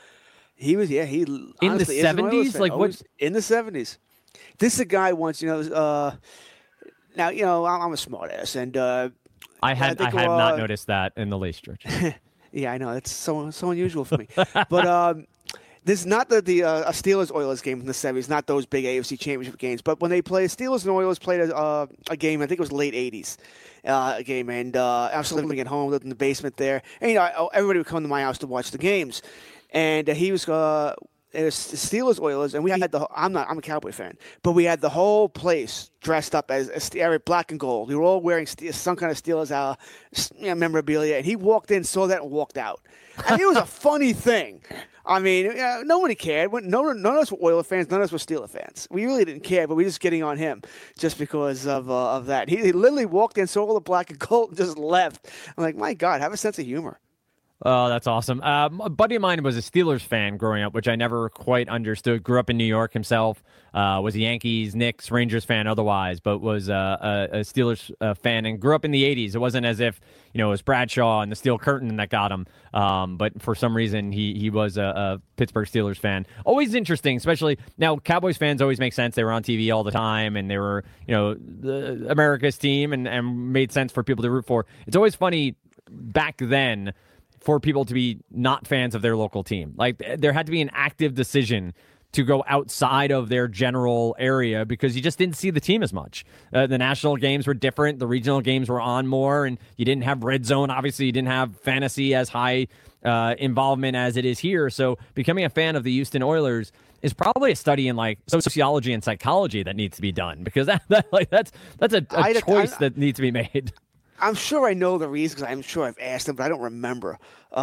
in the 70s. Like what? In the 70s. This is a guy once. Now I'm a smartass, and I have not noticed that in the least, George. Yeah, I know it's so unusual for me, but. This is not the Steelers-Oilers game in the 70s, not those big AFC Championship games. But when they played, Steelers and Oilers played a game, I think it was late 80s, a game. And I was living at home, lived in the basement there. And, everybody would come to my house to watch the games. And it was Steelers-Oilers, and we had I'm a Cowboy fan, but we had the whole place dressed up as black and gold. We were all wearing some kind of Steelers memorabilia. And he walked in, saw that, and walked out. And it was a funny thing. I mean, nobody cared. None of us were Oilers fans. None of us were Steelers fans. We really didn't care, but we were just getting on him just because of that. He literally walked in, saw all the black and gold, and just left. I'm like, my God, have a sense of humor. Oh, that's awesome. A buddy of mine was a Steelers fan growing up, which I never quite understood. Grew up in New York himself. Was a Yankees, Knicks, Rangers fan otherwise, but was a Steelers fan and grew up in the 80s. It wasn't as if, it was Bradshaw and the Steel Curtain that got him. But for some reason, he was a Pittsburgh Steelers fan. Always interesting, especially now Cowboys fans always make sense. They were on TV all the time and they were, America's team and made sense for people to root for. It's always funny back then for people to be not fans of their local team. Like there had to be an active decision to go outside of their general area because you just didn't see the team as much. The national games were different. The regional games were on more, and you didn't have red zone. Obviously, you didn't have fantasy as high involvement as it is here. So becoming a fan of the Houston Oilers is probably a study in like sociology and psychology that needs to be done because that's a choice that needs to be made. I'm sure I know the reason because I'm sure I've asked him, but I don't remember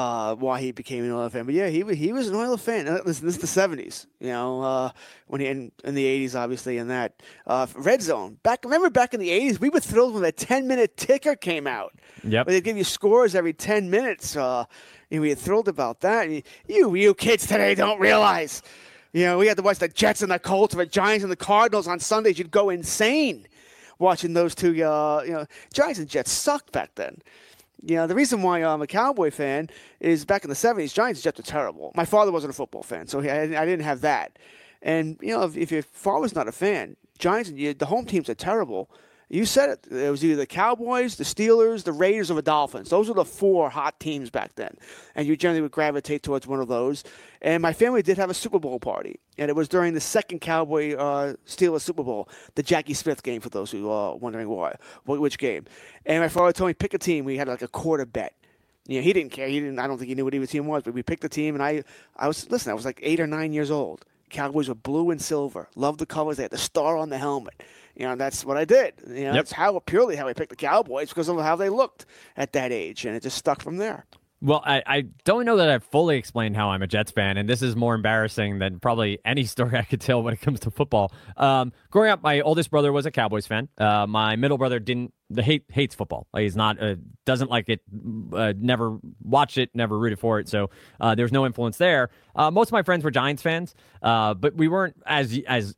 why he became an Oilers fan. But yeah, he was an Oilers fan. Listen, this is the '70s, when he in the '80s, obviously, in that Red Zone. Remember back in the '80s, we were thrilled when that 10-minute ticker came out. Yep. Where they'd give you scores every 10 minutes. We were thrilled about that. And you kids today don't realize. We had to watch the Jets and the Colts or the Giants and the Cardinals on Sundays. You'd go insane watching those two. Giants and Jets sucked back then. The reason why I'm a Cowboy fan is back in the 70s, Giants and Jets were terrible. My father wasn't a football fan, so I didn't have that. And, if your father's not a fan, Giants, the home teams are terrible. You said it. It was either the Cowboys, the Steelers, the Raiders, or the Dolphins. Those were the 4 hot teams back then. And you generally would gravitate towards one of those. And my family did have a Super Bowl party. And it was during the second Cowboy-Steelers Super Bowl, the Jackie Smith game, for those who are wondering which game. And my father told me, pick a team. We had like a quarter bet. He didn't care. I don't think he knew what his team was. But we picked a team. And I was like 8 or 9 years old. Cowboys were blue and silver. Loved the colors. They had the star on the helmet. That's what I did. That's purely how I picked the Cowboys because of how they looked at that age, and it just stuck from there. Well, I don't know that I've fully explained how I'm a Jets fan, and this is more embarrassing than probably any story I could tell when it comes to football. Growing up, my oldest brother was a Cowboys fan. My middle brother hates football. He's not doesn't like it. Never watched it. Never rooted for it. So there's no influence there. Most of my friends were Giants fans, but we weren't as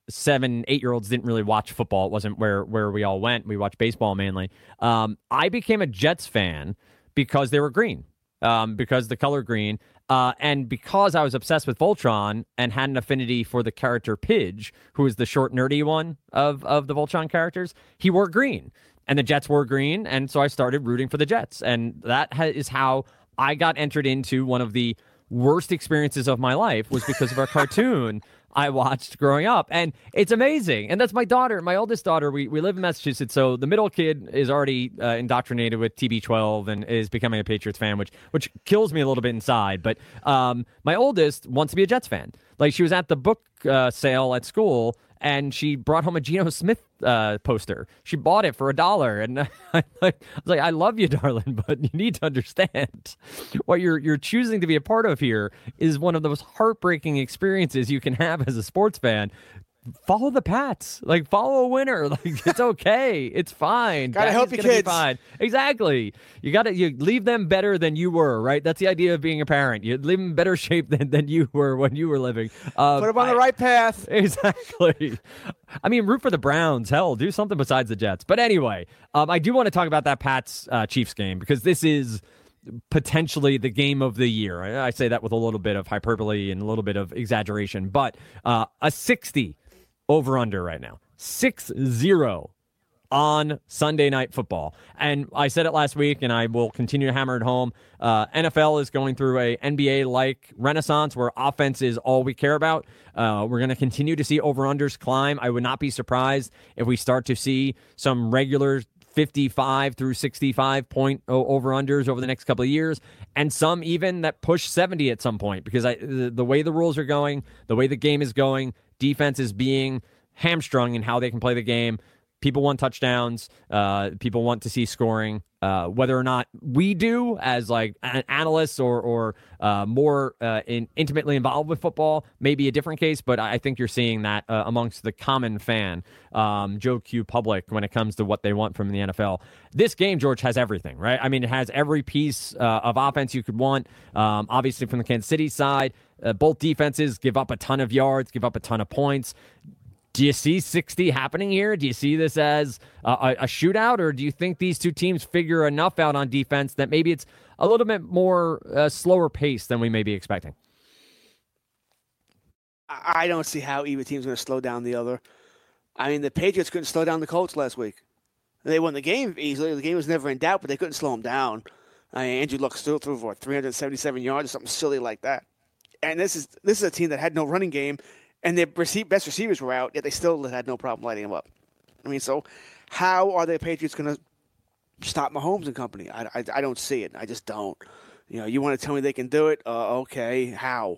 7, 8-year-olds didn't really watch football. It wasn't where we all went. We watched baseball mainly. I became a Jets fan because they were green. Because the color green, and because I was obsessed with Voltron and had an affinity for the character Pidge, who is the short, nerdy one of the Voltron characters. He wore green, and the Jets wore green, and so I started rooting for the Jets. And that is how I got entered into one of the worst experiences of my life, was because of a cartoon I watched growing up. And it's amazing. And that's my daughter, my oldest daughter. We live in Massachusetts, so the middle kid is already indoctrinated with TB12 and is becoming a Patriots fan, which kills me a little bit inside. But my oldest wants to be a Jets fan. Like, she was at the book sale at school, and she brought home a Geno Smith poster. She bought it for $1, and I was like, "I love you, darling, but you need to understand what you're choosing to be a part of here is one of the most heartbreaking experiences you can have as a sports fan. Follow the Pats, like follow a winner. Like, it's okay, it's fine. Gotta help your kids. Fine. Exactly. You leave them better than you were. Right. That's the idea of being a parent. You leave them in better shape than you were when you were living. Put them on the right path. Exactly. I mean, root for the Browns. Hell, do something besides the Jets. But anyway, I do want to talk about that Pats Chiefs game, because this is potentially the game of the year. I say that with a little bit of hyperbole and a little bit of exaggeration, but a 60 over-under right now. 6-0 on Sunday Night Football. And I said it last week, and I will continue to hammer it home. NFL is going through a NBA-like renaissance where offense is all we care about. We're going to continue to see over-unders climb. I would not be surprised if we start to see some regular 55 through 65 point over-unders over the next couple of years, and some even that push 70 at some point, because the way the rules are going, the way the game is going, defense is being hamstrung in how they can play the game. People want touchdowns. People want to see scoring. Whether or not we do as like analysts or more intimately involved with football may be a different case, but I think you're seeing that amongst the common fan, Joe Q public, when it comes to what they want from the NFL. This game, George, has everything, right? I mean, it has every piece of offense you could want. Obviously, from the Kansas City side, both defenses give up a ton of yards, give up a ton of points. Do you see 60 happening here? Do you see this as a shootout, or do you think these two teams figure enough out on defense that maybe it's a little bit more slower pace than we may be expecting? I don't see how either team's going to slow down the other. I mean, the Patriots couldn't slow down the Colts last week. They won the game easily. The game was never in doubt, but they couldn't slow them down. I mean, Andrew Luck still threw for 377 yards or something silly like that. And this is a team that had no running game, and their best receivers were out, yet they still had no problem lighting them up. I mean, so how are the Patriots going to stop Mahomes and company? I don't see it. I just don't. You want to tell me they can do it? Okay, how?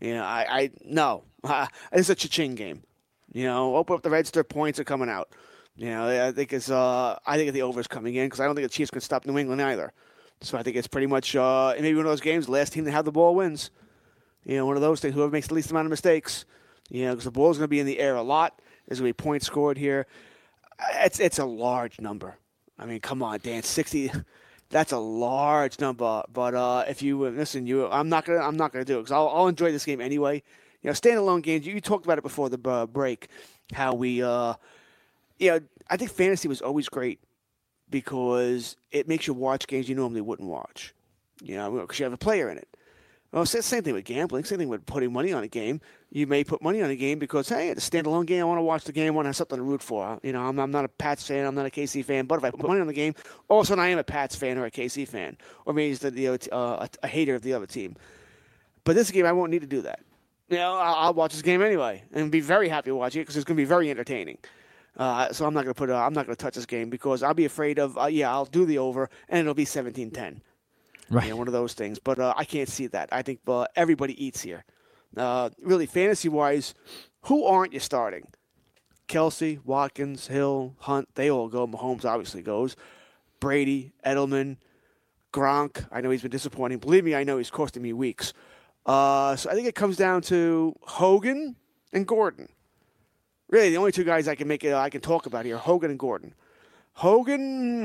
No. It's a cha-ching game. Open up the register, points are coming out. I think the over's coming in because I don't think the Chiefs can stop New England either. So I think it's pretty much maybe one of those games. The last team to have the ball wins. One of those things. Whoever makes the least amount of mistakes. Because the ball's going to be in the air a lot. There's going to be points scored here. It's a large number. I mean, come on, Dan, 60. That's a large number. But if you listen, I'm not gonna do it because I'll enjoy this game anyway. Standalone games. You talked about it before the break. How we, I think fantasy was always great because it makes you watch games you normally wouldn't watch. Because you have a player in it. Well, it's the same thing with gambling. Same thing with putting money on a game. You may put money on a game because, hey, it's a standalone game. I want to watch the game. I want to have something to root for. I'm not a Pats fan. I'm not a KC fan. But if I put money on the game, all of a sudden I am a Pats fan or a KC fan. Or maybe it's a hater of the other team. But this game, I won't need to do that. I'll watch this game anyway and be very happy watching it because it's going to be very entertaining. So I'm not going to touch this game because I'll be afraid of, I'll do the over and it'll be 17-10. Right. One of those things. But I can't see that. I think everybody eats here. Really, fantasy-wise, who aren't you starting? Kelsey, Watkins, Hill, Hunt, they all go. Mahomes obviously goes. Brady, Edelman, Gronk. I know he's been disappointing. Believe me, I know he's costing me weeks. So I think it comes down to Hogan and Gordon. Really, the only two guys I can talk about here are Hogan and Gordon. Hogan,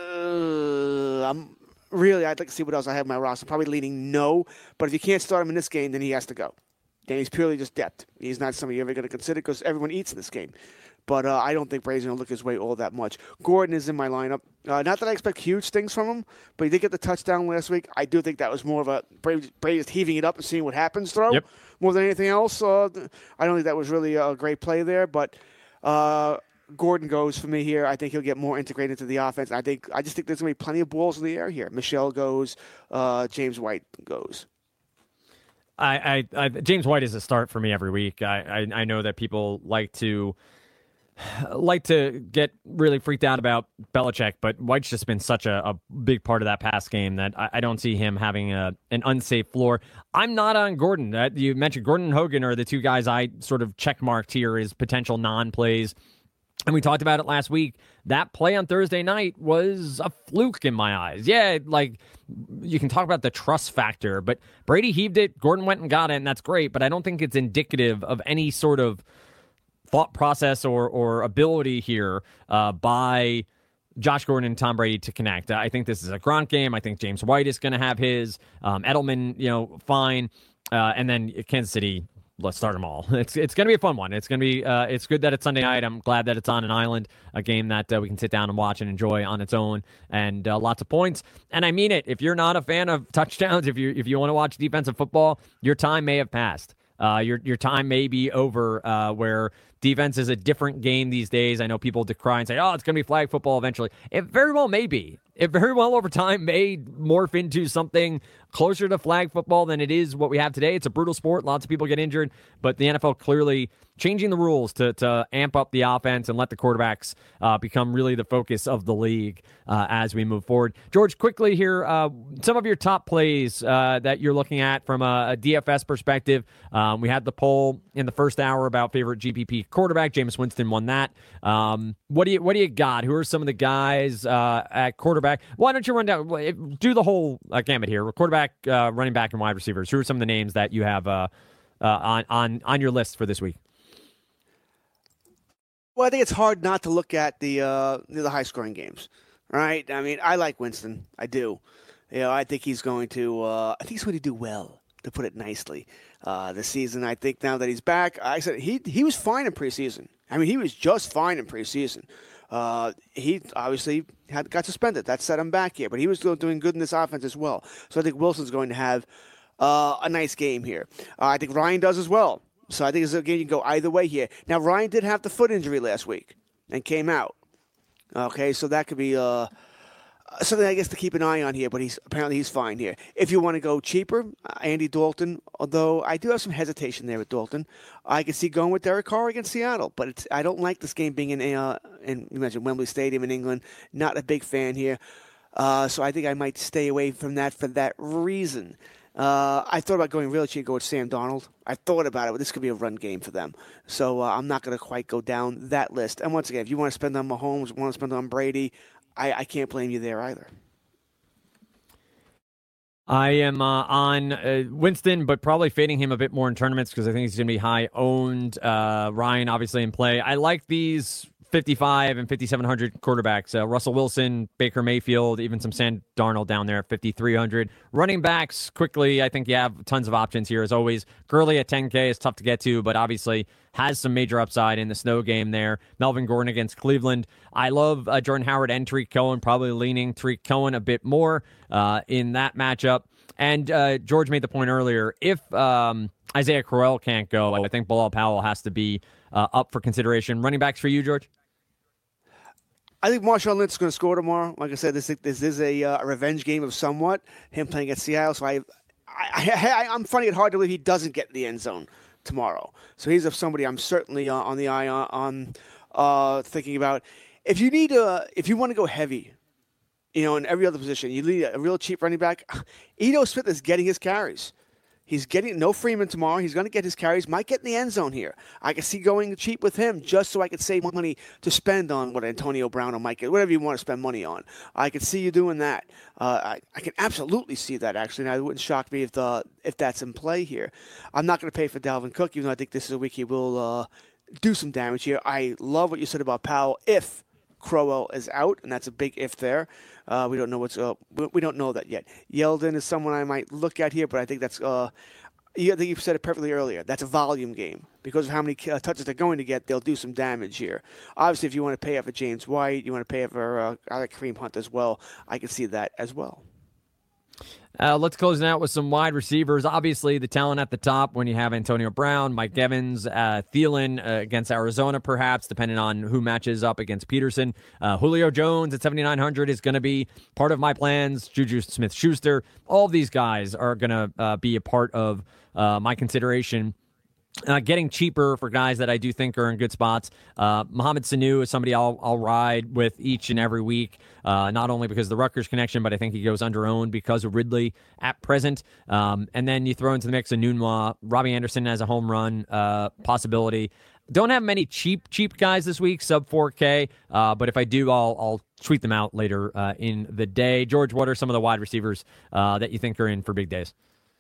I'd like to see what else I have in my roster. Probably leaning no, but if you can't start him in this game, then he has to go. Then he's purely just depth. He's not somebody you're ever going to consider because everyone eats in this game. But I don't think Brady's going to look his way all that much. Gordon is in my lineup. Not that I expect huge things from him, but he did get the touchdown last week. I do think that was more of a Brady just heaving it up and seeing what happens throw more than anything else. I don't think that was really a great play there, but Gordon goes for me here. I think he'll get more integrated into the offense. I just think there's going to be plenty of balls in the air here. Michelle goes. James White goes. James White is a start for me every week. I know that people like to get really freaked out about Belichick, but White's just been such a big part of that pass game that I don't see him having an unsafe floor. I'm not on Gordon. You mentioned Gordon and Hogan are the two guys I sort of checkmarked here as potential non-plays. And we talked about it last week. That play on Thursday night was a fluke in my eyes. Yeah, like you can talk about the trust factor, but Brady heaved it. Gordon went and got it, and that's great. But I don't think it's indicative of any sort of thought process or ability here by Josh Gordon and Tom Brady to connect. I think this is a Gronk game. I think James White is going to have his. Edelman, fine. And then Kansas City, let's start them all. It's going to be a fun one. It's going to be. It's good that it's Sunday night. I'm glad that it's on an island, a game that we can sit down and watch and enjoy on its own, and lots of points. And I mean it. If you're not a fan of touchdowns, if you want to watch defensive football, your time may have passed. Your time may be over. Where defense is a different game these days. I know people decry and say, "Oh, it's going to be flag football eventually." It very well may be. It very well over time may morph into something closer to flag football than it is what we have today. It's a brutal sport. Lots of people get injured, but the NFL clearly changing the rules to amp up the offense and let the quarterbacks become really the focus of the league as we move forward. George, quickly here, some of your top plays that you're looking at from a DFS perspective. We had the poll in the first hour about favorite GPP quarterback. Jameis Winston won that. What do you got? Who are some of the guys at quarterback? Why don't you run down, do the whole gamut here? Quarterback, running back, and wide receivers. Who are some of the names that you have on your list for this week? Well, I think it's hard not to look at the high-scoring games, right? I mean, I like Winston. I do. I think he's going to. Do well, to put it nicely. This season, I think now that he's back, I said he was fine in preseason. I mean, he was just fine in preseason. He obviously got suspended. That set him back here, but he was still doing good in this offense as well. So I think Wilson's going to have a nice game here. I think Ryan does as well. So I think it's a game you can go either way here. Now, Ryan did have the foot injury last week and came out. Okay, so that could be something I guess to keep an eye on here, but apparently he's fine here. If you want to go cheaper, Andy Dalton, although I do have some hesitation there with Dalton. I can see going with Derek Carr against Seattle, but I don't like this game being in you mentioned Wembley Stadium in England. Not a big fan here. So I think I might stay away from that for that reason. I thought about going really cheap and go with Sam Darnold. I thought about it, but this could be a run game for them. So I'm not going to quite go down that list. And once again, if you want to spend on Mahomes, want to spend on Brady, I can't blame you there either. I am on Winston, but probably fading him a bit more in tournaments because I think he's going to be high owned. Ryan, obviously, in play. I like these 55 and 5,700 quarterbacks. Russell Wilson, Baker Mayfield, even some Sam Darnold down there at 5,300. Running backs, quickly, I think you have tons of options here as always. Gurley at 10K is tough to get to, but obviously has some major upside in the snow game there. Melvin Gordon against Cleveland. I love Jordan Howard and Tariq Cohen, probably leaning Tariq Cohen a bit more in that matchup. And George made the point earlier, if Isaiah Crowell can't go, I think Bilal Powell has to be up for consideration. Running backs for you, George? I think Marshawn Lynch is going to score tomorrow. Like I said, this is a revenge game of somewhat, him playing at Seattle. So I'm finding it hard to believe he doesn't get in the end zone tomorrow. So he's somebody I'm certainly on the eye on thinking about. If you want to go heavy, in every other position, you need a real cheap running back. Ito Smith is getting his carries. He's getting no Freeman tomorrow. He's going to get his carries. Might get in the end zone here. I can see going cheap with him just so I could save money to spend on what Antonio Brown or Mike, whatever you want to spend money on. I could see you doing that. I can absolutely see that, actually. Now, it wouldn't shock me if that's in play here. I'm not going to pay for Dalvin Cook, even though I think this is a week he will do some damage here. I love what you said about Powell if Crowell is out, and that's a big if there. We don't know we don't know that yet. Yeldon is someone I might look at here, but I think that's I think you've said it perfectly earlier. That's a volume game. Because of how many touches they're going to get, they'll do some damage here. Obviously, if you want to pay up for James White, you want to pay up for I like Kareem Hunt as well. I can see that as well. Let's close it out with some wide receivers. Obviously, the talent at the top when you have Antonio Brown, Mike Evans, Thielen against Arizona, perhaps, depending on who matches up against Peterson. Julio Jones at 7,900 is going to be part of my plans. Juju Smith-Schuster. All of these guys are going to be a part of my consideration. Getting cheaper for guys that I do think are in good spots. Mohamed Sanu is somebody I'll ride with each and every week, not only because of the Rutgers connection, but I think he goes under-owned because of Ridley at present. And then you throw into the mix a Nunwa. Robbie Anderson as a home run possibility. Don't have many cheap guys this week, sub 4K, but if I do, I'll tweet them out later in the day. George, what are some of the wide receivers that you think are in for big days?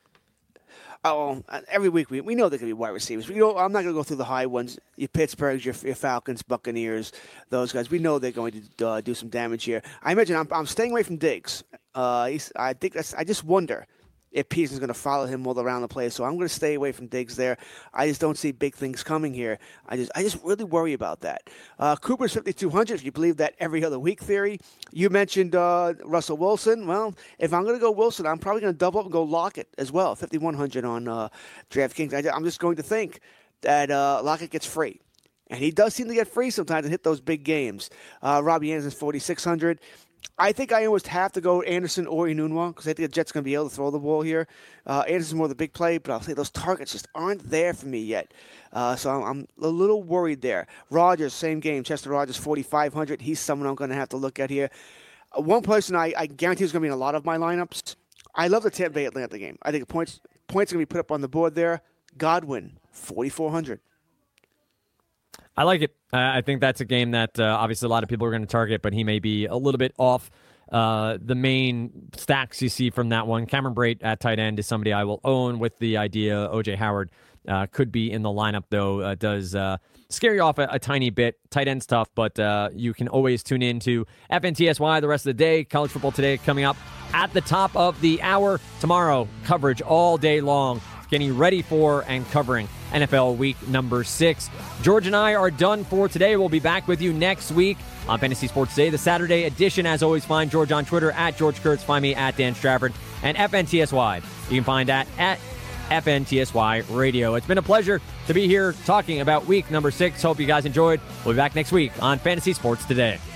Oh, every week we know there can be wide receivers. I'm not going to go through the high ones. Your Pittsburghs, your Falcons, Buccaneers, those guys. We know they're going to do some damage here. I imagine I'm staying away from Diggs. I just wonder if Peterson's going to follow him all around the place. So I'm going to stay away from Diggs there. I just don't see big things coming here. I just really worry about that. Cooper's 5,200, if you believe that every other week theory. You mentioned Russell Wilson. Well, if I'm going to go Wilson, I'm probably going to double up and go Lockett as well, 5,100 on DraftKings. I'm just going to think that Lockett gets free. And he does seem to get free sometimes and hit those big games. Robbie Anderson's 4,600. I think I almost have to go Anderson or Enunwa because I think the Jets are going to be able to throw the ball here. Anderson's more the big play, but I'll say those targets just aren't there for me yet. So I'm a little worried there. Rodgers, same game. Chester Rogers, 4,500. He's someone I'm going to have to look at here. One person I guarantee is going to be in a lot of my lineups. I love the Tampa Bay Atlanta game. I think points are going to be put up on the board there. Godwin, 4,400. I like it. I think that's a game that obviously a lot of people are going to target, but he may be a little bit off the main stacks you see from that one. Cameron Brate at tight end is somebody I will own with the idea O.J. Howard could be in the lineup, though. Does scare you off a tiny bit. Tight end's tough, but you can always tune in to FNTSY the rest of the day. College Football Today coming up at the top of the hour. Tomorrow, coverage all day long. Getting ready for and covering NFL Week number 6. George and I are done for today. We'll be back with you next week on Fantasy Sports Today, the Saturday edition. As always, find George on Twitter at George Kurtz. Find me at Dan Strafford and FNTSY. You can find that at FNTSY Radio. It's been a pleasure to be here talking about week number 6. Hope you guys enjoyed. We'll be back next week on Fantasy Sports Today.